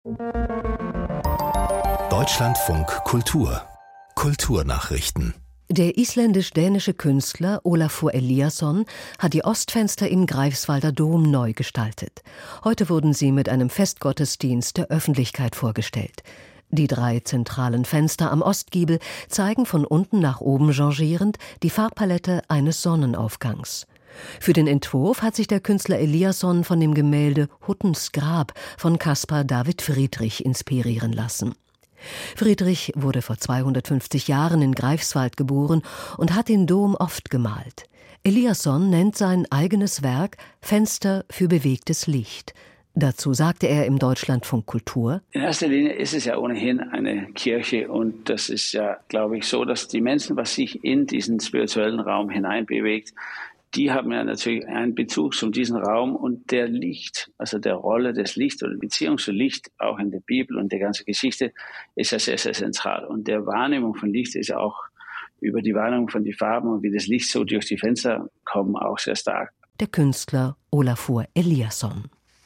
Deutschlandfunk Kultur. Kulturnachrichten. Der isländisch-dänische Künstler Ólafur Elíasson hat die Ostfenster im Greifswalder Dom neu gestaltet. Heute wurden sie mit einem Festgottesdienst der Öffentlichkeit vorgestellt. Die 3 zentralen Fenster am Ostgiebel zeigen von unten nach oben changierend die Farbpalette eines Sonnenaufgangs. Für den Entwurf hat sich der Künstler Elíasson von dem Gemälde Huttens Grab von Caspar David Friedrich inspirieren lassen. Friedrich wurde vor 250 Jahren in Greifswald geboren und hat den Dom oft gemalt. Elíasson nennt sein eigenes Werk Fenster für bewegtes Licht. Dazu sagte er im Deutschlandfunk Kultur: In erster Linie ist es ja ohnehin eine Kirche und das ist ja, glaube ich, so, dass die Menschen, was sich in diesen spirituellen Raum hineinbewegt, die haben ja natürlich einen Bezug zu diesem Raum und der Licht, also der Rolle des Lichts oder Beziehung zu Licht, auch in der Bibel und der ganzen Geschichte, ist ja sehr, sehr zentral. Und der Wahrnehmung von Licht ist ja auch über die Wahrnehmung von den Farben und wie das Licht so durch die Fenster kommt, auch sehr stark. Der Künstler Ólafur Elíasson.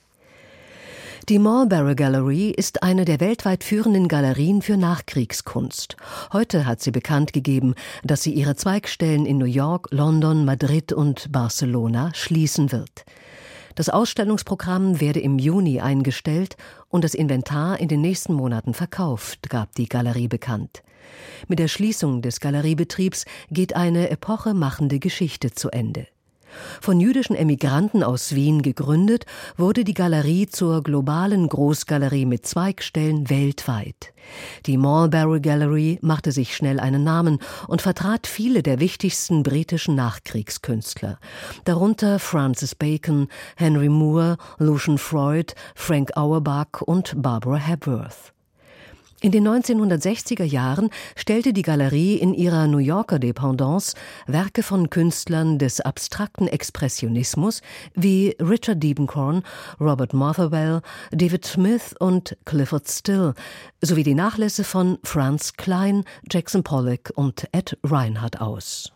Die Marlborough Gallery ist eine der weltweit führenden Galerien für Nachkriegskunst. Heute hat sie bekannt gegeben, dass sie ihre Zweigstellen in New York, London, Madrid und Barcelona schließen wird. Das Ausstellungsprogramm werde im Juni eingestellt und das Inventar in den nächsten Monaten verkauft, gab die Galerie bekannt. Mit der Schließung des Galeriebetriebs geht eine epochemachende Geschichte zu Ende. Von jüdischen Emigranten aus Wien gegründet, wurde die Galerie zur globalen Großgalerie mit Zweigstellen weltweit. Die Marlborough Gallery machte sich schnell einen Namen und vertrat viele der wichtigsten britischen Nachkriegskünstler, darunter Francis Bacon, Henry Moore, Lucian Freud, Frank Auerbach und Barbara Hepworth. In den 1960er Jahren stellte die Galerie in ihrer New Yorker Dependance Werke von Künstlern des abstrakten Expressionismus wie Richard Diebenkorn, Robert Motherwell, David Smith und Clifford Still sowie die Nachlässe von Franz Klein, Jackson Pollock und Ed Reinhardt aus.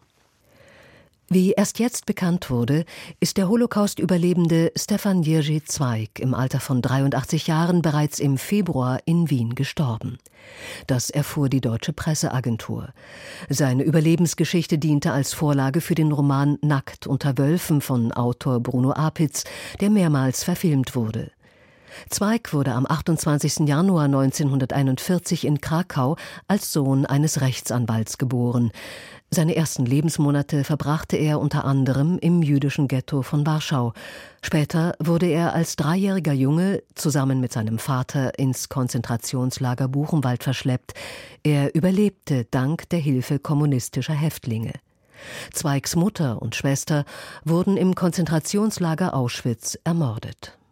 Wie erst jetzt bekannt wurde, ist der Holocaust-Überlebende Stefan Jerzy Zweig im Alter von 83 Jahren bereits im Februar in Wien gestorben. Das erfuhr die Deutsche Presseagentur. Seine Überlebensgeschichte diente als Vorlage für den Roman Nackt unter Wölfen von Autor Bruno Apitz, der mehrmals verfilmt wurde. Zweig wurde am 28. Januar 1941 in Krakau als Sohn eines Rechtsanwalts geboren. Seine ersten Lebensmonate verbrachte er unter anderem im jüdischen Ghetto von Warschau. Später wurde er als 3-jähriger Junge zusammen mit seinem Vater ins Konzentrationslager Buchenwald verschleppt. Er überlebte dank der Hilfe kommunistischer Häftlinge. Zweigs Mutter und Schwester wurden im Konzentrationslager Auschwitz ermordet.